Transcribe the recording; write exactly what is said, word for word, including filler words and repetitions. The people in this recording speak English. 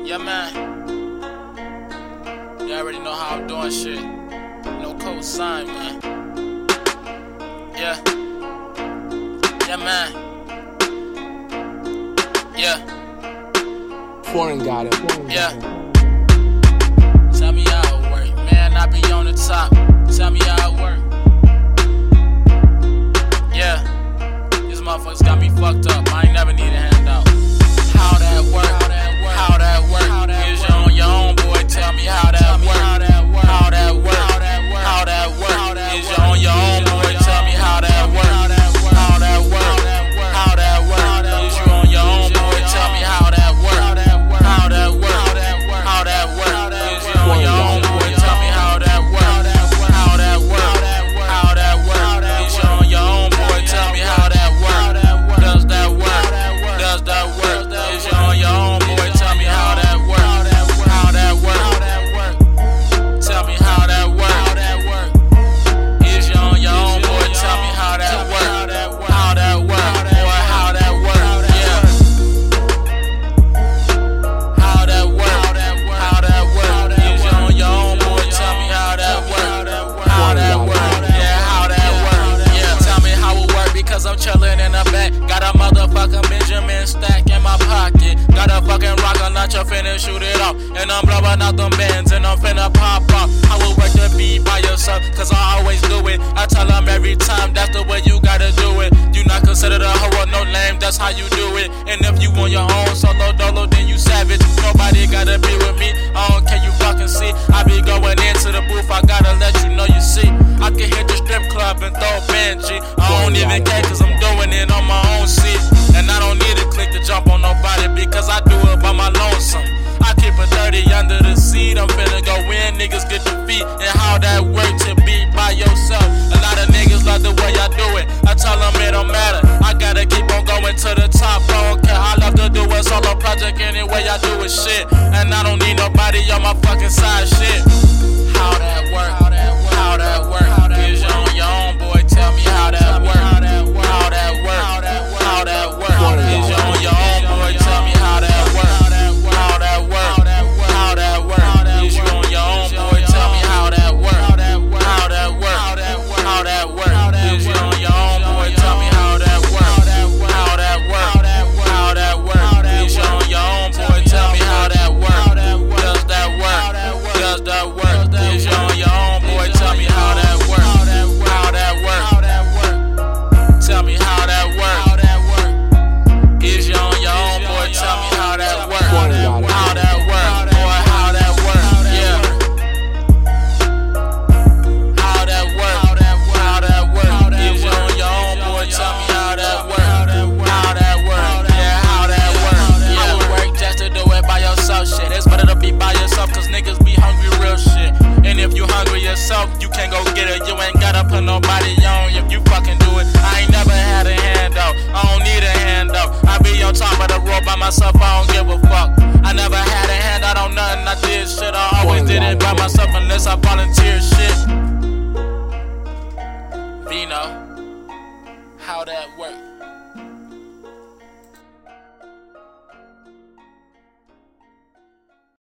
Yeah, man. You already know how I'm doing shit. No cosign, man. Yeah. Yeah, man. Yeah. Foreign got it. Foreign yeah. Got it. Tell me how it work. Man, I be on the top. Tell me how it work. Yeah. These motherfuckers got me fucked up. I ain't never need a handout. How that work? How that work? How that work? Is you on your own, boy? Tell me how that work. How that work? How that work? How that work? Is you on your own, boy? Tell me how that work. How that work? How that work? Is you on your own, boy? Tell me how that work. How that work? How that work? Is you on your own, boy? Tell me how that work. How that work? How that work? Is you on your own, boy? Tell me how that work. Does that work? Does that work? Is you on your own, boy? Tell me how that work. How that work? Tell me how that work. Is you on your own, boy? Tell me how that work. How that work? Boy, how that work? Yeah. How that work? How that work? Is you on your own, boy? Tell me how that work. How that work? Yeah, how that work? Yeah. Tell me how it work, because I'm chillin' in the back. Got a motherfucking Benjamin stack in my pocket. Got a fucking rocket launcher, finna shoot it off. And I'm blowing out them bands and I'm finna pop off. How it work to be by yourself, cause I always do it. I tell them every time, that's the way you gotta do it. You not considered a hoe or no lame, that's how you do it. And if you on your own solo dolo, then you savage. Nobody gotta be with me, I don't care, you fucking see. I be going into the booth, I gotta let you know you see. I can hit the strip club and throw Benji. I don't even care, cause I'm doing it on my own seat. And I don't need to click to jump on nobody, because I do it by my lonesome. I keep a thirty under the seat, I'm finna go in, niggas get defeat. And how that work to be by yourself. A lot of niggas love the way I do it, I tell them it don't matter. I gotta keep on going to the top, I don't care. I love to do a solo project anyway I do it shit. And I don't need nobody on my fucking side shit. How that work? How that work? Is you on your own, boy? Tell me how that work. How that work? How that work? Is you on your own, boy? Tell me how that work. How that work? How that work? Is you on your own, boy? Tell me how that work. How that work? How that work? Is you on your own, boy? Tell me how that work. How that work? How that work? Is you on your own, boy? Tell me how that work. Does that work? Does that work? Is you on your own, boy? Tell me how that work. How that work? Tell me how that work. Is you on your own, boy? Tell me how that work. How that work? Boy, how that work? Yeah. How that work? How that work? Is you on your own, boy? Tell me how that work. How that work? Yeah, how that work? Yeah. How it work just to do it by yourself, shit. It's better to be by yourself, cause niggas be hungry real shit. And if you hungry yourself, you can't go get it. You ain't gotta put nobody on if you fucking do it. I ain't never had a handout, I don't need a handout. I be on top of the road by myself, I don't give a fuck. I never had a handout on nothing, I did shit, I always did it by myself unless I volunteer.